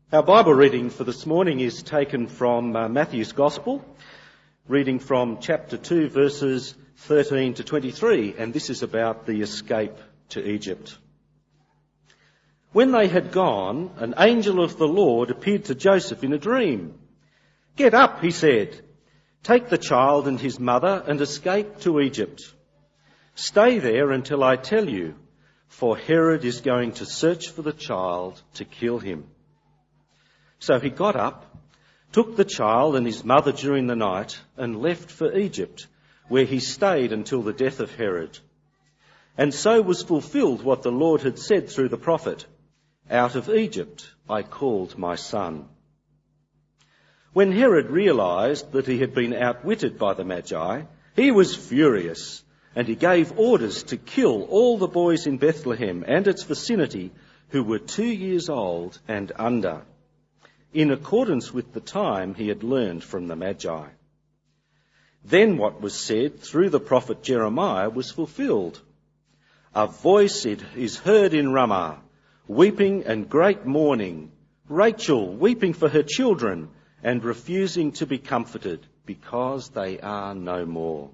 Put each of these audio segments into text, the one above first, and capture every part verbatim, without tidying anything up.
Our Bible reading for this morning is taken from uh, Matthew's Gospel, reading from chapter two, verses thirteen to twenty-three, and this is about the escape to Egypt. When they had gone, an angel of the Lord appeared to Joseph in a dream. "Get up," he said, "take the child and his mother and escape to Egypt. Stay there until I tell you, for Herod is going to search for the child to kill him." So he got up, took the child and his mother during the night, and left for Egypt, where he stayed until the death of Herod. And so was fulfilled what the Lord had said through the prophet, "Out of Egypt I called my son." When Herod realised that he had been outwitted by the Magi, he was furious, and he gave orders to kill all the boys in Bethlehem and its vicinity who were two years old and under, in accordance with the time he had learned from the Magi. Then what was said through the prophet Jeremiah was fulfilled. "A voice is heard in Ramah, weeping and great mourning, Rachel weeping for her children and refusing to be comforted because they are no more."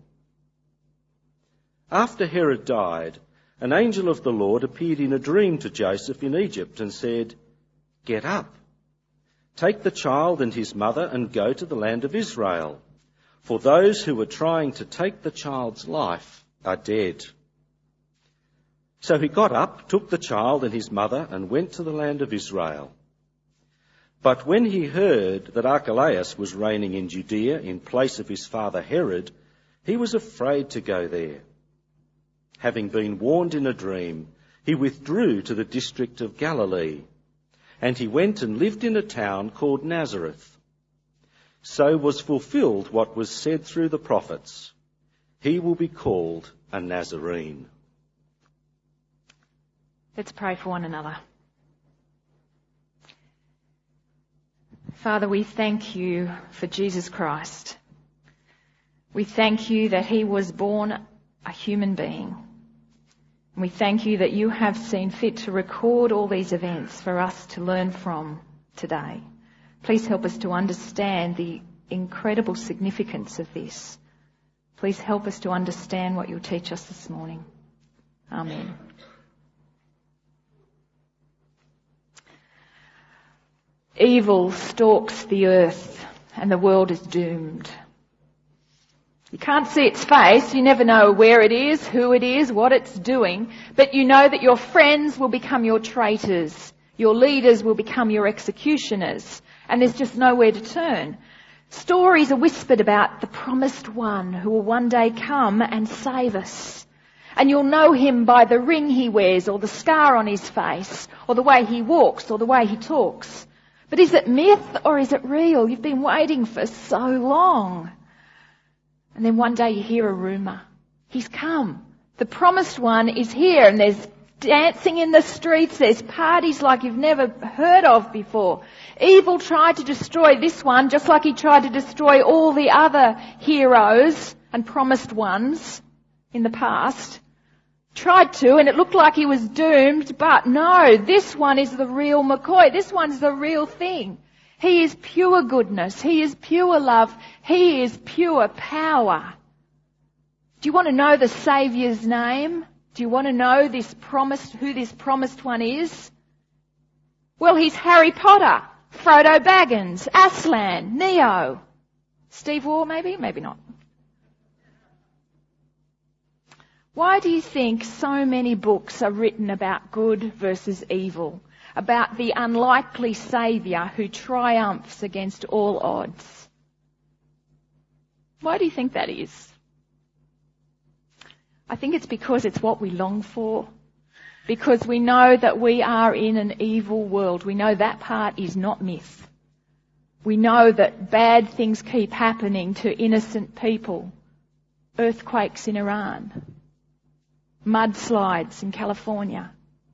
After Herod died, an angel of the Lord appeared in a dream to Joseph in Egypt and said, "Get up. Take the child and his mother and go to the land of Israel, for those who were trying to take the child's life are dead." So he got up, took the child and his mother and went to the land of Israel. But when he heard that Archelaus was reigning in Judea in place of his father Herod, he was afraid to go there. Having been warned in a dream, he withdrew to the district of Galilee. And he went and lived in a town called Nazareth. So was fulfilled what was said through the prophets, "He will be called a Nazarene." Let's pray for one another. Father, we thank you for Jesus Christ. We thank you that he was born a human being. And we thank you that you have seen fit to record all these events for us to learn from today. Please help us to understand the incredible significance of this. Please help us to understand what you'll teach us this morning. Amen. Evil stalks the earth and the world is doomed. You can't see its face, you never know where it is, who it is, what it's doing, but you know that your friends will become your traitors, your leaders will become your executioners, and there's just nowhere to turn. Stories are whispered about the promised one who will one day come and save us. And you'll know him by the ring he wears, or the scar on his face, or the way he walks, or the way he talks. But is it myth or is it real? You've been waiting for so long. And then one day you hear a rumour. He's come. The promised one is here, and there's dancing in the streets, there's parties like you've never heard of before. Evil tried to destroy this one just like he tried to destroy all the other heroes and promised ones in the past. Tried to, and it looked like he was doomed, but no, this one is the real McCoy. This one's the real thing. He is pure goodness. He is pure love. He is pure power. Do you want to know the Saviour's name? Do you want to know this promised, who this promised one is? Well, he's Harry Potter, Frodo Baggins, Aslan, Neo. Steve Waugh, maybe? Maybe not. Why do you think so many books are written about good versus evil? About the unlikely saviour who triumphs against all odds? Why do you think that is? I think it's because it's what we long for. Because we know that we are in an evil world. We know that part is not myth. We know that bad things keep happening to innocent people. Earthquakes in Iran. Mudslides in California.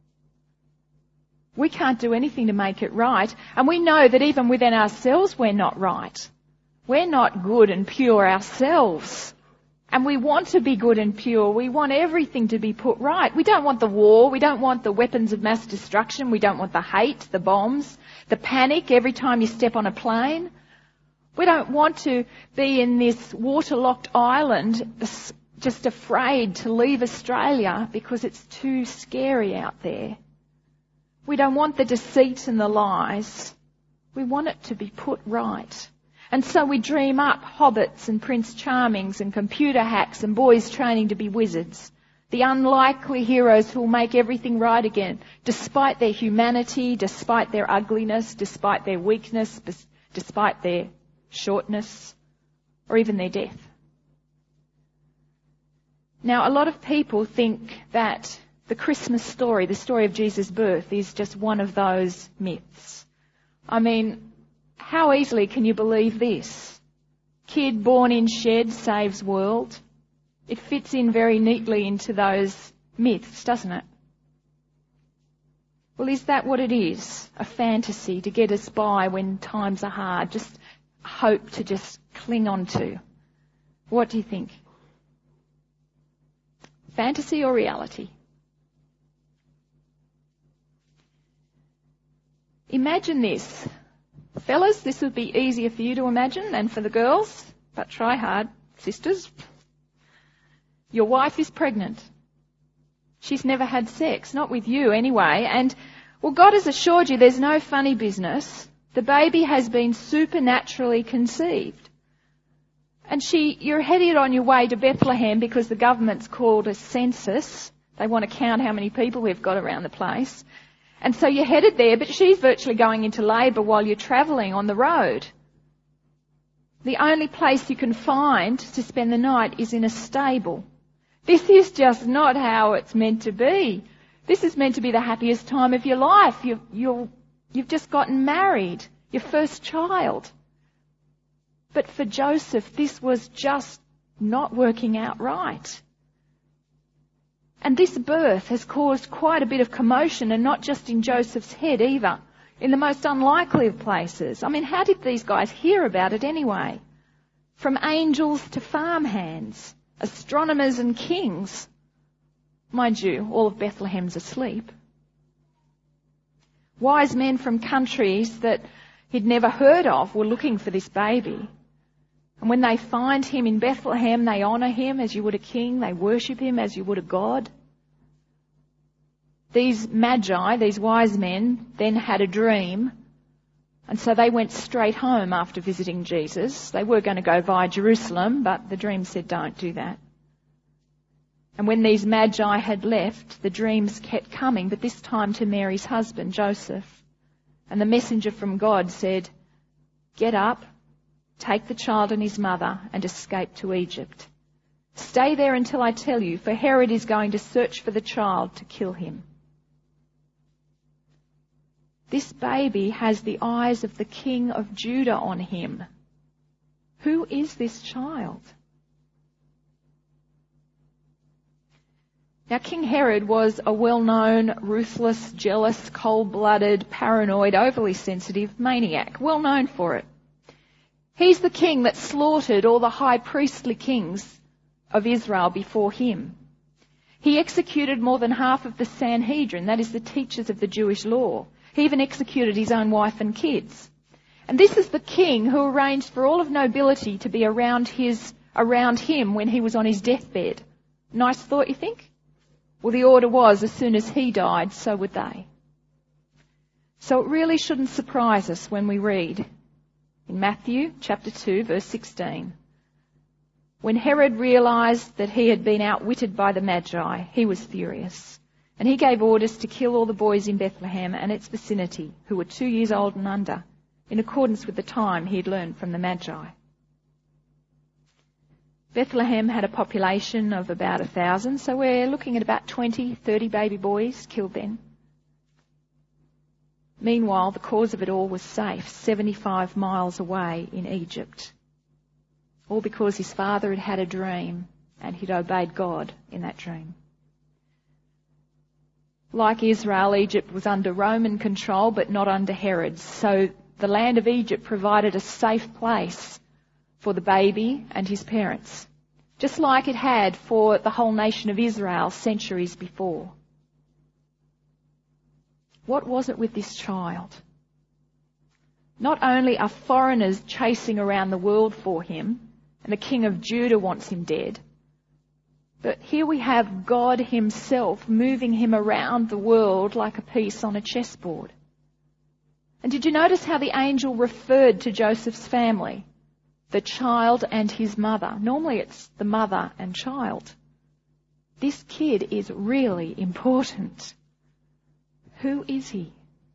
We can't do anything to make it right. And we know that even within ourselves we're not right. We're not good and pure ourselves. And we want to be good and pure. We want everything to be put right. We don't want the war. We don't want the weapons of mass destruction. We don't want the hate, the bombs, the panic every time you step on a plane. We don't want to be in this waterlocked island just afraid to leave Australia because it's too scary out there. We don't want the deceit and the lies. We want it to be put right. And so we dream up hobbits and Prince Charmings and computer hacks and boys training to be wizards. The unlikely heroes who will make everything right again, despite their humanity, despite their ugliness, despite their weakness, despite their shortness, or even their death. Now, a lot of people think that the Christmas story, the story of Jesus' birth, is just one of those myths. I mean, how easily can you believe this? Kid born in shed saves world. It fits in very neatly into those myths, doesn't it? Well, is that what it is? A fantasy to get us by when times are hard, just hope to just cling on to? What do you think? Fantasy or reality? Imagine this. Fellas, this would be easier for you to imagine than for the girls, but try hard, sisters. Your wife is pregnant. She's never had sex, not with you anyway, and, well, God has assured you there's no funny business. The baby has been supernaturally conceived. And she, you're headed on your way to Bethlehem because the government's called a census. They want to count how many people we've got around the place. And so you're headed there, but she's virtually going into labour while you're travelling on the road. The only place you can find to spend the night is in a stable. This is just not how it's meant to be. This is meant to be the happiest time of your life. You've, you're, you've just gotten married, your first child. But for Joseph, this was just not working out right. And this birth has caused quite a bit of commotion, and not just in Joseph's head either, in the most unlikely of places. I mean, how did these guys hear about it anyway? From angels to farmhands, astronomers and kings. Mind you, all of Bethlehem's asleep. Wise men from countries that he'd never heard of were looking for this baby. And when they find him in Bethlehem, they honour him as you would a king. They worship him as you would a god. These magi, these wise men, then had a dream. And so they went straight home after visiting Jesus. They were going to go via Jerusalem, but the dream said, don't do that. And when these magi had left, the dreams kept coming, but this time to Mary's husband, Joseph. And the messenger from God said, get up, take the child and his mother and escape to Egypt. Stay there until I tell you, for Herod is going to search for the child to kill him. This baby has the eyes of the King of Judah on him. Who is this child? Now, King Herod was a well-known, ruthless, jealous, cold-blooded, paranoid, overly sensitive maniac, well known for it. He's the king that slaughtered all the high priestly kings of Israel before him. He executed more than half of the Sanhedrin, that is the teachers of the Jewish law. He even executed his own wife and kids. And this is the king who arranged for all of nobility to be around his, around him when he was on his deathbed. Nice thought, you think? Well, the order was as soon as he died, so would they. So it really shouldn't surprise us when we read in Matthew chapter two, verse sixteen. When Herod realised that he had been outwitted by the Magi, he was furious. And he gave orders to kill all the boys in Bethlehem and its vicinity who were two years old and under, in accordance with the time he had learned from the Magi. Bethlehem had a population of about a thousand, so we're looking at about twenty, thirty baby boys killed then. Meanwhile, the cause of it all was safe, seventy-five miles away in Egypt. All because his father had had a dream and he'd obeyed God in that dream. Like Israel, Egypt was under Roman control but not under Herod's. So the land of Egypt provided a safe place for the baby and his parents just like it had for the whole nation of Israel centuries before. What was it with this child? Not only are foreigners chasing around the world for him, and the king of Judah wants him dead, but here we have God himself moving him around the world like a piece on a chessboard. And did you notice how the angel referred to Joseph's family? The child and his mother. Normally it's the mother and child. This kid is really important. Who is he?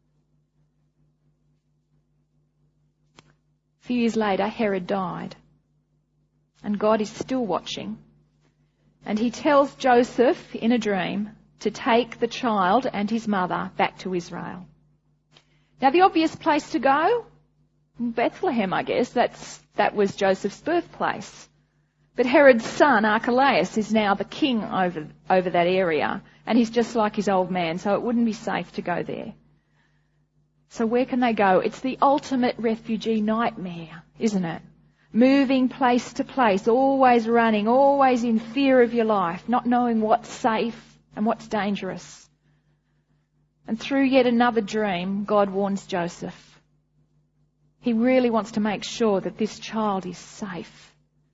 A few years later, Herod died. And God is still watching. And he tells Joseph in a dream to take the child and his mother back to Israel. Now the obvious place to go? Bethlehem, I guess. That's, that was Joseph's birthplace. But Herod's son, Archelaus, is now the king over, over that area. And he's just like his old man, so it wouldn't be safe to go there. So where can they go? It's the ultimate refugee nightmare, isn't it? Moving place to place, always running, always in fear of your life, not knowing what's safe and what's dangerous. And through yet another dream, God warns Joseph. He really wants to make sure that this child is safe.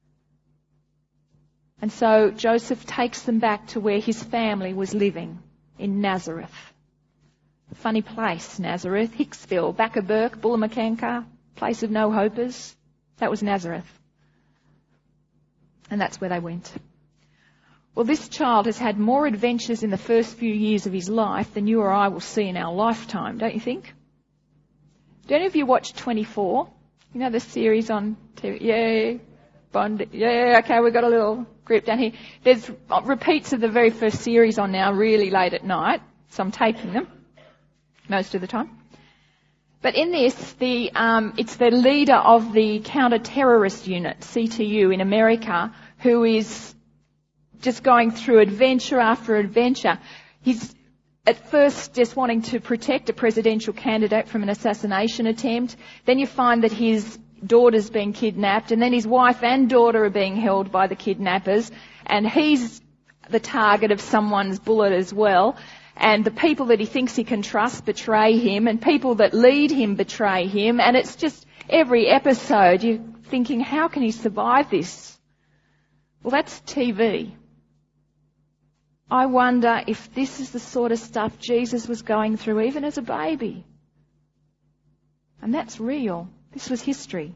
And so Joseph takes them back to where his family was living, in Nazareth. A funny place, Nazareth. Hicksville, Backerburg, Bullamakanka, place of no hopers. That was Nazareth. And that's where they went. Well, this child has had more adventures in the first few years of his life than you or I will see in our lifetime, don't you think? Do any of you watch twenty-four? You know the series on T V? Yeah, Bond. Yeah, okay, we've got a little group down here. There's repeats of the very first series on now really late at night. So I'm taping them most of the time. But in this, the um, it's the leader of the counter-terrorist unit, C T U, in America, who is just going through adventure after adventure. He's at first just wanting to protect a presidential candidate from an assassination attempt. Then you find that his daughter's been kidnapped, and then his wife and daughter are being held by the kidnappers, and he's the target of someone's bullet as well. And the people that he thinks he can trust betray him, and people that lead him betray him. And it's just every episode you're thinking, how can he survive this? Well, that's T V. I wonder if this is the sort of stuff Jesus was going through even as a baby. And that's real. This was history.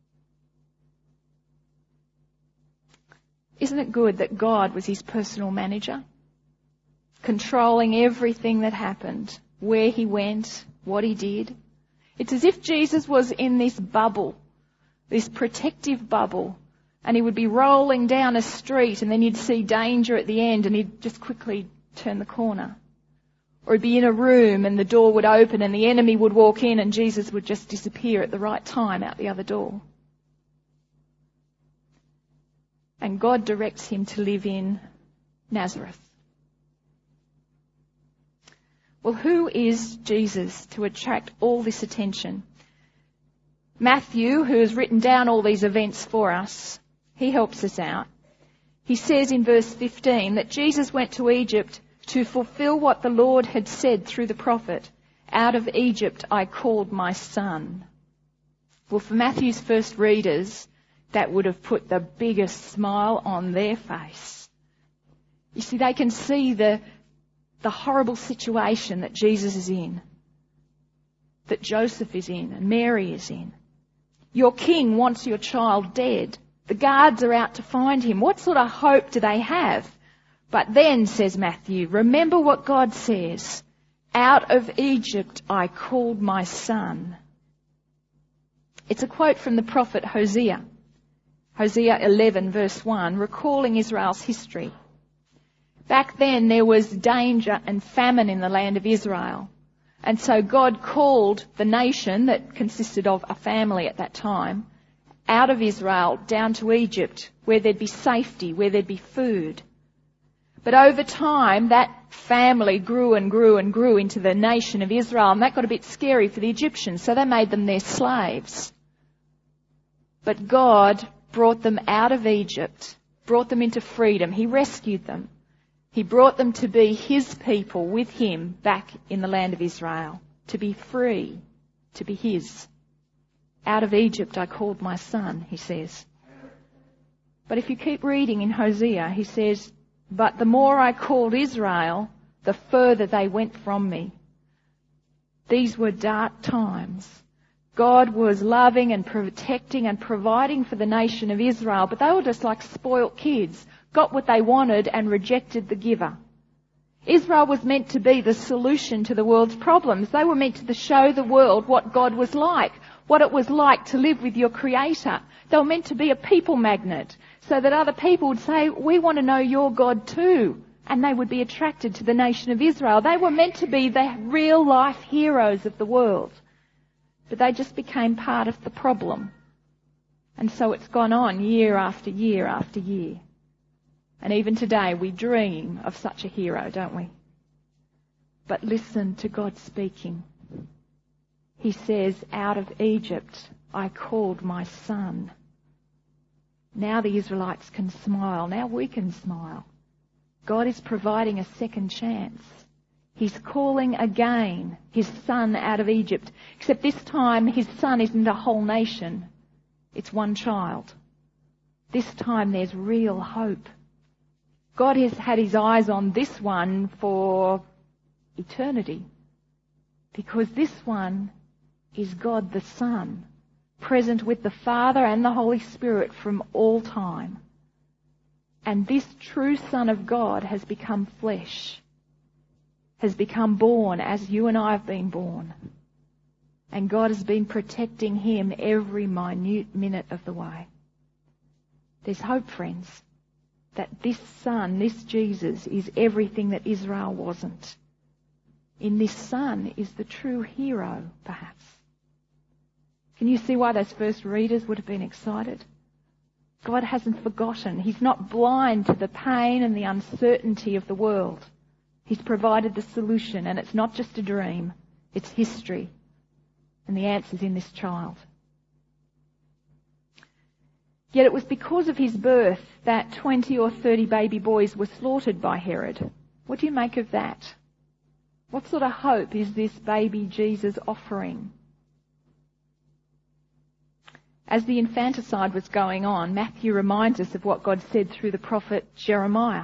Isn't it good that God was his personal manager? Controlling everything that happened, where he went, what he did. It's as if Jesus was in this bubble, this protective bubble, and he would be rolling down a street and then you'd see danger at the end and he'd just quickly turn the corner. Or he'd be in a room and the door would open and the enemy would walk in and Jesus would just disappear at the right time out the other door. And God directs him to live in Nazareth. Well, who is Jesus to attract all this attention? Matthew, who has written down all these events for us, he helps us out. He says in verse fifteen that Jesus went to Egypt to fulfill what the Lord had said through the prophet, "Out of Egypt I called my son." Well, for Matthew's first readers, that would have put the biggest smile on their face. You see, they can see the the horrible situation that Jesus is in, that Joseph is in, and Mary is in. Your king wants your child dead. The guards are out to find him. What sort of hope do they have? But then, says Matthew, remember what God says, "Out of Egypt I called my son." It's a quote from the prophet Hosea. Hosea eleven verse one, recalling Israel's history. Back then there was danger and famine in the land of Israel. And so God called the nation that consisted of a family at that time out of Israel down to Egypt, where there'd be safety, where there'd be food. But over time that family grew and grew and grew into the nation of Israel, and that got a bit scary for the Egyptians, so they made them their slaves. But God brought them out of Egypt, brought them into freedom. He rescued them. He brought them to be his people with him back in the land of Israel, to be free, to be his. Out of Egypt I called my son, he says. But if you keep reading in Hosea, he says, but the more I called Israel, the further they went from me. These were dark times. God was loving and protecting and providing for the nation of Israel, but they were just like spoilt kids, got what they wanted and rejected the giver. Israel was meant to be the solution to the world's problems. They were meant to show the world what God was like, what it was like to live with your Creator. They were meant to be a people magnet, so that other people would say, we want to know your God too. And they would be attracted to the nation of Israel. They were meant to be the real life heroes of the world. But they just became part of the problem. And so it's gone on year after year after year. And even today we dream of such a hero, don't we? But listen to God speaking. He says, out of Egypt I called my son. Now the Israelites can smile. Now we can smile. God is providing a second chance. He's calling again his son out of Egypt. Except this time his son isn't a whole nation. It's one child. This time there's real hope. God has had his eyes on this one for eternity. Because this one is God the Son, present with the Father and the Holy Spirit from all time. And this true Son of God has become flesh, has become born as you and I have been born. And God has been protecting him every minute minute of the way. There's hope, friends, that this Son, this Jesus, is everything that Israel wasn't. In this Son is the true hero, perhaps. Can you see why those first readers would have been excited? God hasn't forgotten. He's not blind to the pain and the uncertainty of the world. He's provided the solution, and it's not just a dream. It's history. And the answer's in this child. Yet it was because of his birth that twenty or thirty baby boys were slaughtered by Herod. What do you make of that? What sort of hope is this baby Jesus offering? As the infanticide was going on, Matthew reminds us of what God said through the prophet Jeremiah.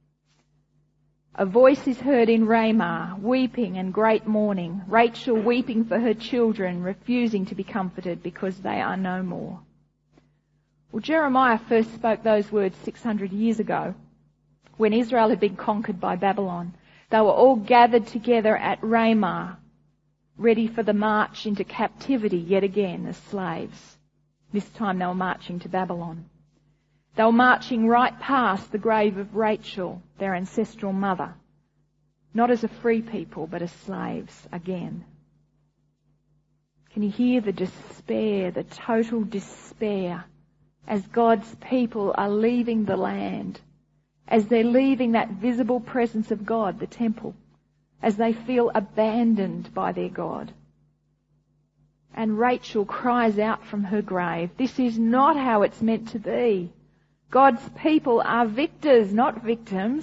A voice is heard in Ramah, weeping and great mourning, Rachel weeping for her children, refusing to be comforted because they are no more. Well, Jeremiah first spoke those words six hundred years ago, when Israel had been conquered by Babylon. They were all gathered together at Ramah, ready for the march into captivity yet again as slaves. This time they were marching to Babylon. They were marching right past the grave of Rachel, their ancestral mother, not as a free people, but as slaves again. Can you hear the despair, the total despair, as God's people are leaving the land, as they're leaving that visible presence of God, the temple, as they feel abandoned by their God? And Rachel cries out from her grave, this is not how it's meant to be. God's people are victors, not victims.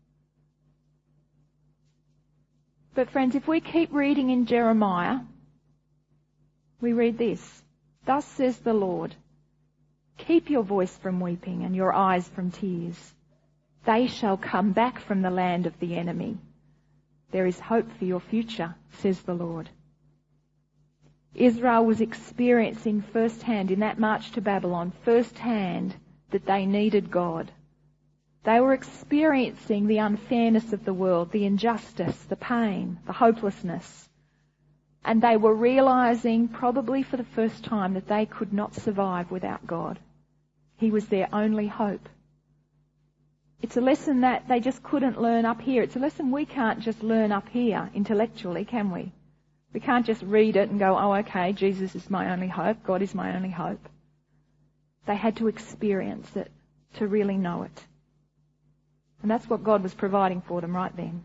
But friends, if we keep reading in Jeremiah, we read this. Thus says the Lord, keep your voice from weeping and your eyes from tears. They shall come back from the land of the enemy. There is hope for your future, says the Lord. Israel was experiencing firsthand in that march to Babylon, firsthand that they needed God. They were experiencing the unfairness of the world, the injustice, the pain, the hopelessness. And they were realizing, probably for the first time, that they could not survive without God. He was their only hope. It's a lesson that they just couldn't learn up here. It's a lesson we can't just learn up here intellectually, can we? We can't just read it and go, oh, okay, Jesus is my only hope, God is my only hope. They had to experience it to really know it. And that's what God was providing for them right then.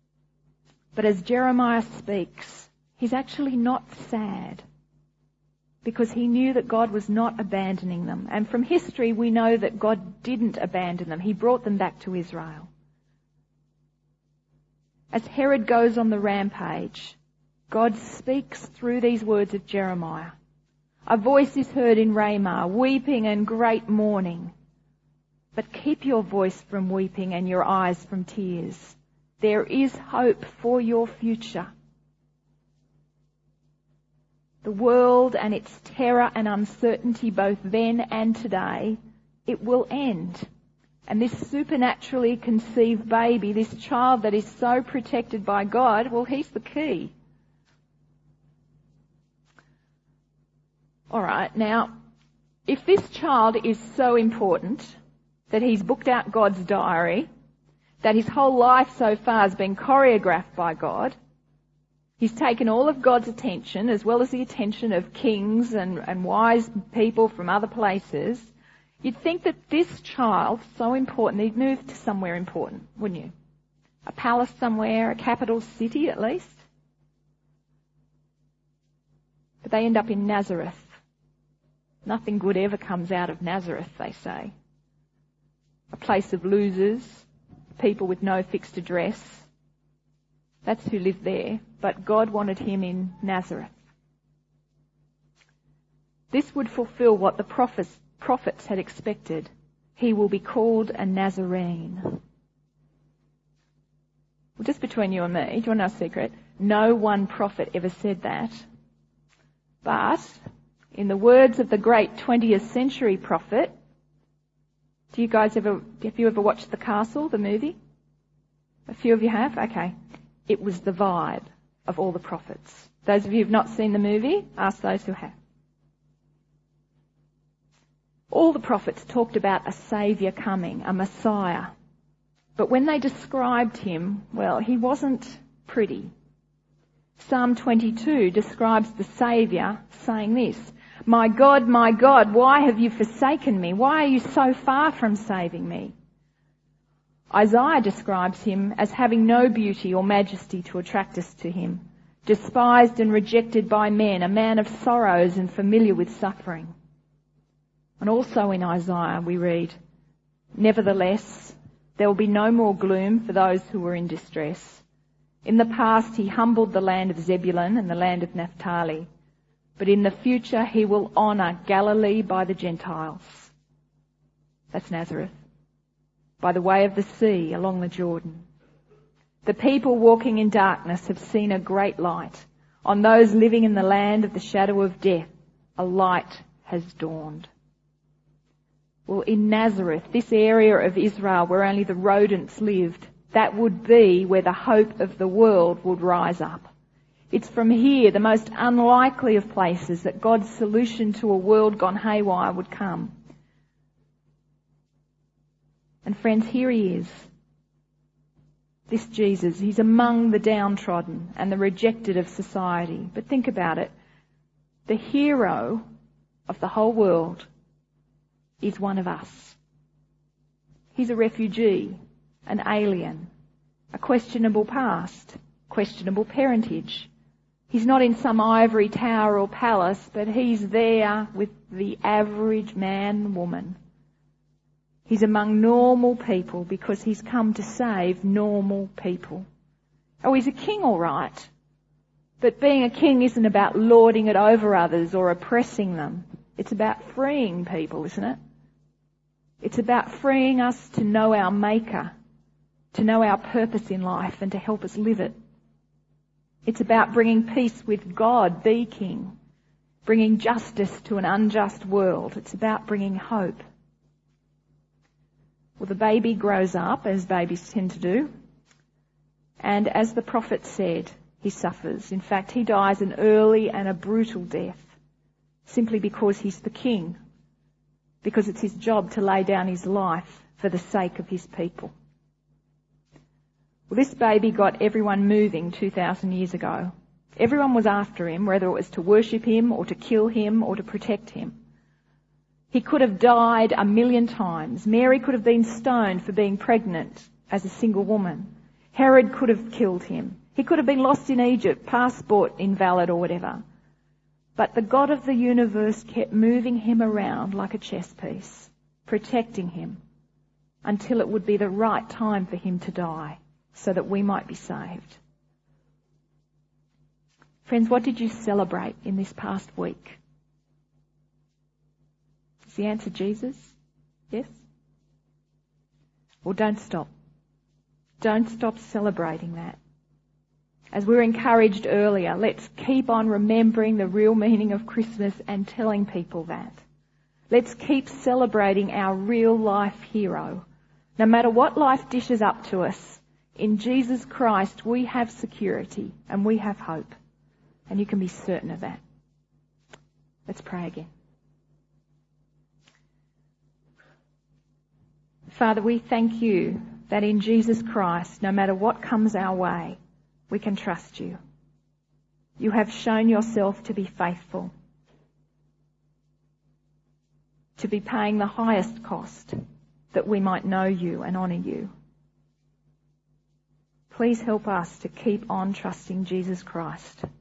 But as Jeremiah speaks, he's actually not sad. because he knew that God was not abandoning them. And from history we know that God didn't abandon them. He brought them back to Israel. As Herod goes on the rampage, God speaks through these words of Jeremiah. A voice is heard in Ramah, weeping and great mourning. But keep your voice from weeping and your eyes from tears. There is hope for your future. The world and its terror and uncertainty both then and today, it will end. And this supernaturally conceived baby, this child that is so protected by God, well, he's the key. All right, now, if this child is so important that he's booked out God's diary, that his whole life so far has been choreographed by God, he's taken all of God's attention, as well as the attention of kings and, and wise people from other places, you'd think that this child, so important, he'd move to somewhere important, wouldn't you? A palace somewhere, a capital city at least. But they end up in Nazareth. Nothing good ever comes out of Nazareth, they say. A place of losers, people with no fixed address. That's who lived there. But God wanted him in Nazareth. This would fulfill what the prophets, prophets had expected. He will be called a Nazarene. Well, just between you and me, do you want to know a secret? No one prophet ever said that. But in the words of the great twentieth century prophet, do you guys ever, have you ever watched The Castle, the movie? A few of you have? Okay. It was the vibe of all the prophets. Those of you who have not seen the movie, ask those who have. All the prophets talked about a saviour coming, a Messiah. But when they described him, well, he wasn't pretty. Psalm twenty-two describes the Saviour saying this, "My God, my God, why have you forsaken me? Why are you so far from saving me?" Isaiah describes him as having no beauty or majesty to attract us to him, despised and rejected by men, a man of sorrows and familiar with suffering. And also in Isaiah we read, "Nevertheless, there will be no more gloom for those who were in distress. In the past he humbled the land of Zebulun and the land of Naphtali, but in the future he will honour Galilee by the Gentiles." That's Nazareth. By the way of the sea along the Jordan. The people walking in darkness have seen a great light. On those living in the land of the shadow of death, a light has dawned. Well, in Nazareth, this area of Israel where only the rodents lived, that would be where the hope of the world would rise up. It's from here, the most unlikely of places, that God's solution to a world gone haywire would come. And friends, here he is. This Jesus, he's among the downtrodden and the rejected of society. But think about it. The hero of the whole world is one of us. He's a refugee, an alien, a questionable past, questionable parentage. He's not in some ivory tower or palace, but he's there with the average man, woman. He's among normal people because he's come to save normal people. Oh, he's a king, all right. But being a king isn't about lording it over others or oppressing them. It's about freeing people, isn't it? It's about freeing us to know our Maker, to know our purpose in life and to help us live it. It's about bringing peace with God, the King, bringing justice to an unjust world. It's about bringing hope. Well, the baby grows up, as babies tend to do, and as the prophet said, he suffers. In fact, he dies an early and a brutal death, simply because he's the king, because it's his job to lay down his life for the sake of his people. Well, this baby got everyone moving two thousand years ago. Everyone was after him, whether it was to worship him or to kill him or to protect him. He could have died a million times. Mary could have been stoned for being pregnant as a single woman. Herod could have killed him. He could have been lost in Egypt, passport invalid or whatever. But the God of the universe kept moving him around like a chess piece, protecting him until it would be the right time for him to die so that we might be saved. Friends, what did you celebrate in this past week? Is the answer Jesus? Yes? Well, don't stop. Don't stop celebrating that. As we were encouraged earlier, let's keep on remembering the real meaning of Christmas and telling people that. Let's keep celebrating our real life hero. No matter what life dishes up to us, in Jesus Christ we have security and we have hope. And you can be certain of that. Let's pray again. Father, we thank you that in Jesus Christ, no matter what comes our way, we can trust you. You have shown yourself to be faithful, to be paying the highest cost that we might know you and honour you. Please help us to keep on trusting Jesus Christ.